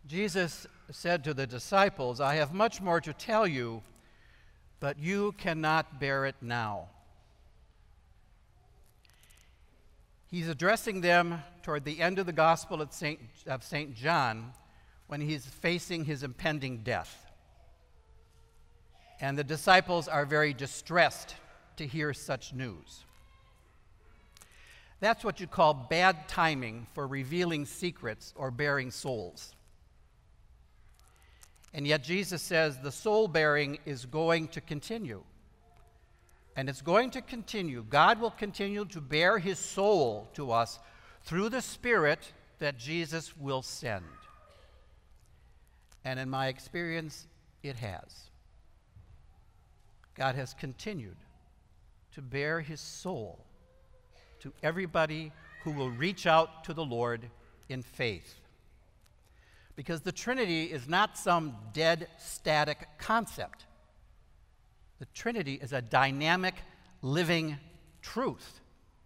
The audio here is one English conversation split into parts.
Jesus said to the disciples, "I have much more to tell you, but you cannot bear it now." He's addressing them toward the end of the Gospel of St. John when he's facing his impending death. And the disciples are very distressed to hear such news. That's what you call bad timing for revealing secrets or bearing souls. And yet Jesus says the soul bearing is going to continue. And it's going to continue. God will continue to bear his soul to us through the Spirit that Jesus will send. And in my experience, it has. God has continued to bear his soul to everybody who will reach out to the Lord in faith. Because the Trinity is not some dead, static concept. The Trinity is a dynamic, living truth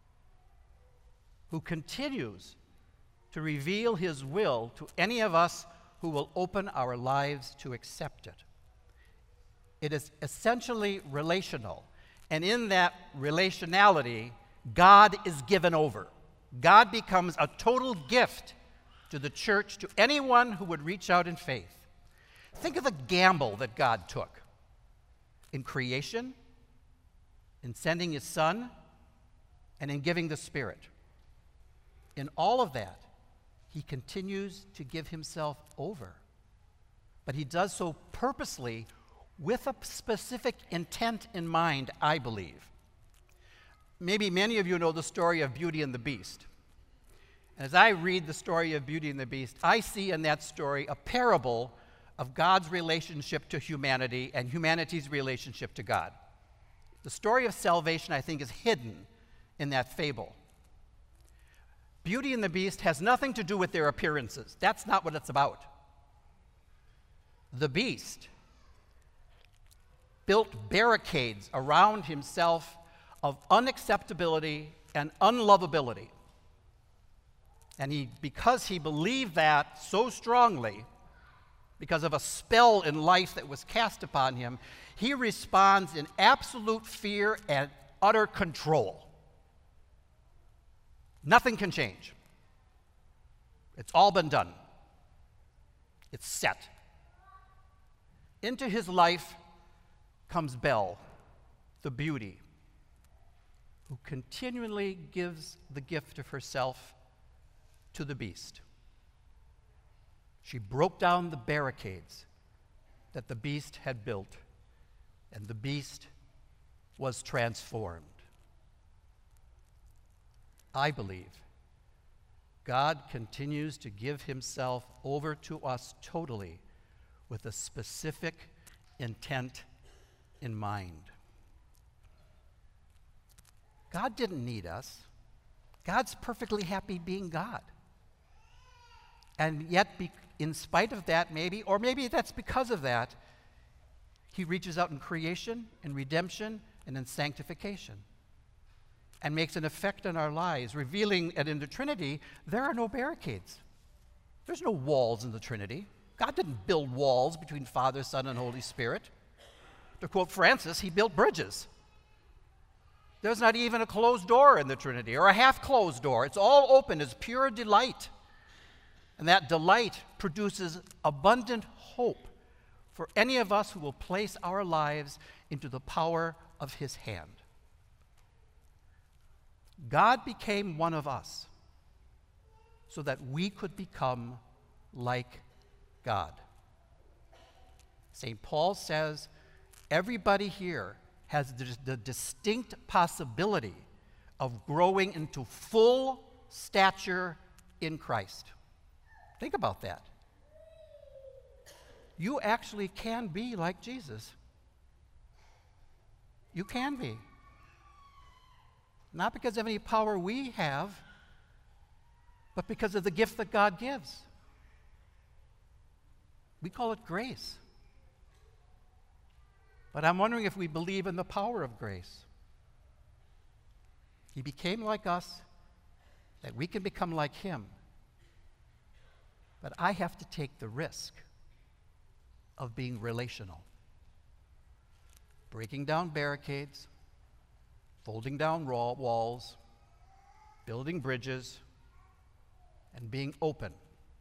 who continues to reveal his will to any of us who will open our lives to accept it. It is essentially relational, and in that relationality, God is given over. God becomes a total gift to the church, to anyone who would reach out in faith. Think of the gamble that God took in creation, in sending his Son, and in giving the Spirit. In all of that, he continues to give himself over. But he does so purposely with a specific intent in mind, I believe. Maybe many of you know the story of Beauty and the Beast. As I read the story of Beauty and the Beast, I see in that story a parable of God's relationship to humanity and humanity's relationship to God. The story of salvation, I think, is hidden in that fable. Beauty and the Beast has nothing to do with their appearances. That's not what it's about. The Beast built barricades around himself of unacceptability and unlovability. And because he believed that so strongly, because of a spell in life that was cast upon him, he responds in absolute fear and utter control. Nothing can change. It's all been done. It's set. Into his life comes Belle, the beauty, who continually gives the gift of herself to the Beast. She broke down the barricades that the Beast had built, and the Beast was transformed. I believe God continues to give himself over to us totally with a specific intent in mind. God didn't need us. God's perfectly happy being God. And yet, in spite of that, maybe, or maybe that's because of that, he reaches out in creation, in redemption, and in sanctification, and makes an effect on our lives, revealing that in the Trinity, there are no barricades. There's no walls in the Trinity. God didn't build walls between Father, Son, and Holy Spirit. To quote Francis, he built bridges. There's not even a closed door in the Trinity, or a half-closed door. It's all open. It's pure delight. And that delight produces abundant hope for any of us who will place our lives into the power of his hand. God became one of us so that we could become like God. St. Paul says, everybody here has the distinct possibility of growing into full stature in Christ. Think about that. You actually can be like Jesus. You can be. Not because of any power we have, but because of the gift that God gives. We call it grace. But I'm wondering if we believe in the power of grace. He became like us, that we can become like him. But I have to take the risk of being relational. Breaking down barricades, folding down walls, building bridges, and being open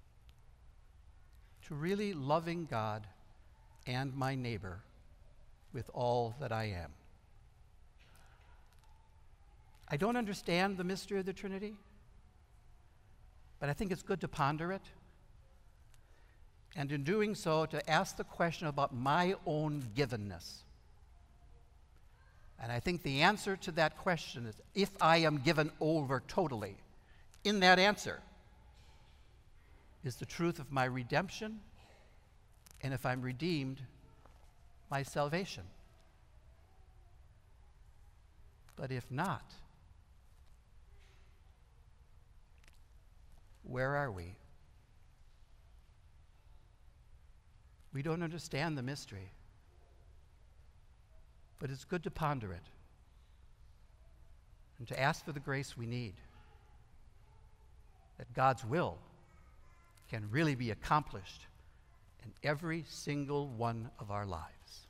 to really loving God and my neighbor with all that I am. I don't understand the mystery of the Trinity, but I think it's good to ponder it. And in doing so, to ask the question about my own givenness. And I think the answer to that question is, if I am given over totally, in that answer is the truth of my redemption, and if I'm redeemed, my salvation. But if not, where are we? We don't understand the mystery, but it's good to ponder it and to ask for the grace we need, that God's will can really be accomplished in every single one of our lives.